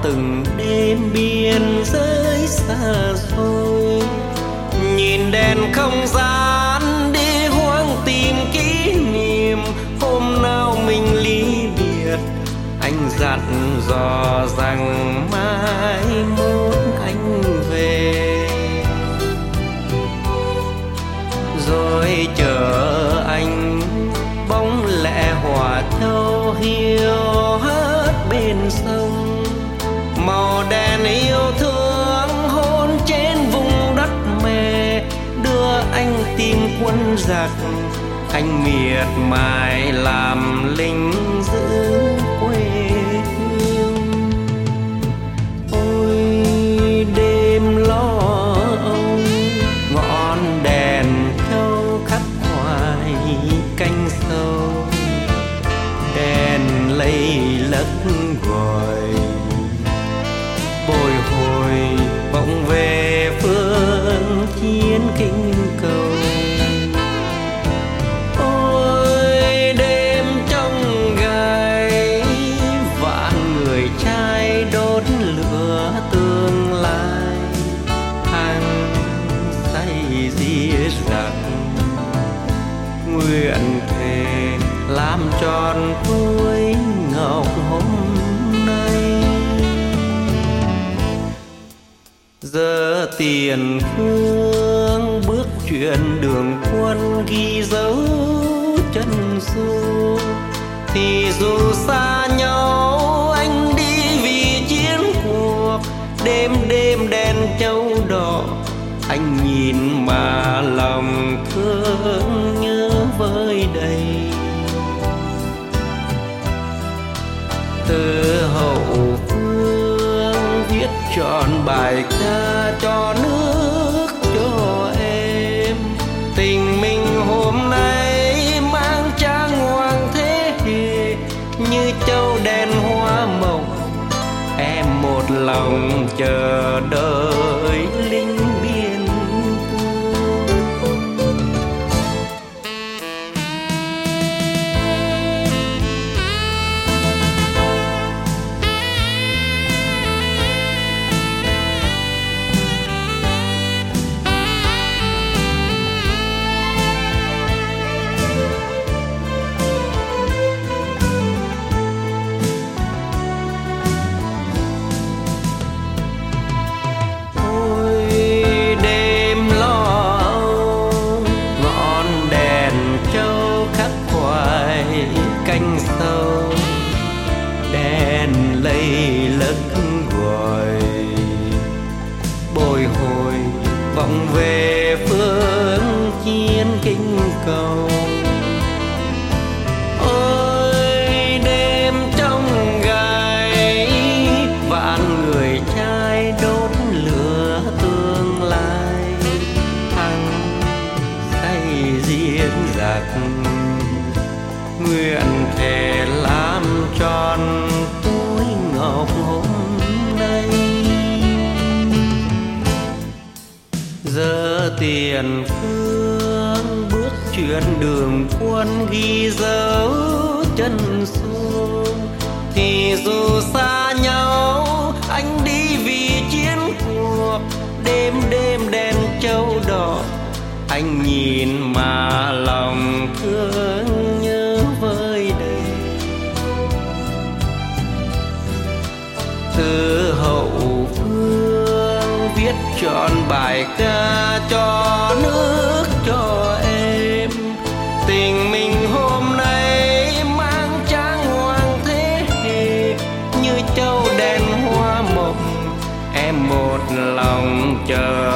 từng đêm biên giới xa xôi, nhìn đèn không gian đi hoang tìm kỷ niệm hôm nào mình ly biệt. Anh dặn dò rằng mai mốt anh về, rồi chờ anh bóng lẹ hòa thâu hiu hát bên sông. Màu đèn yêu thương hôn trên vùng đất mẹ, đưa anh tìm quân giặc, anh miệt mài làm lính giữ quê hương. Ôi đêm lo âu, ngọn đèn thâu khắc hoài canh sâu, đèn lây lất gọi bồi hồi vọng về phương chiến kinh cầu. Ôi đêm trong gai, vạn người trai đốt lửa tương lai, hàng say giết giặc nguyện thề làm tròn tuổi ngọc hôm nay. Giờ tiền phương bước chuyển đường quân ghi dấu chân xưa, thì dù xa nhau anh đi vì chiến cuộc. Đêm đêm đèn châu đỏ, anh nhìn mà lòng thương nhớ vơi đầy. Từ hậu phương viết trọn bài ca cho nước cho em. Tình mình hôm nay mang trang hoàng thế hệ, như châu đèn hoa mộng em một lòng chờ đợi linh biên canh sâu, đèn lây lất gọi bồi hồi vọng về phương chiến kinh cầu. Ôi đêm trong gai, vạn người trai đốt lửa tương lai, thăng say giết giặc nguyện thề làm tròn tuổi ngọc hôm nay. Giờ tiền phương bước chuyển đường quân ghi dấu chân xuống, thì dù xa nhau anh đi vì chiến cuộc. Đêm đêm đèn châu đỏ, anh nhìn mà lòng thương nhớ vơi đầy. Từ hậu phương viết trọn bài ca cho nước cho em. Tình mình hôm nay mang trang hoàng thế hệ, như châu đèn hoa mộng em một lòng chờ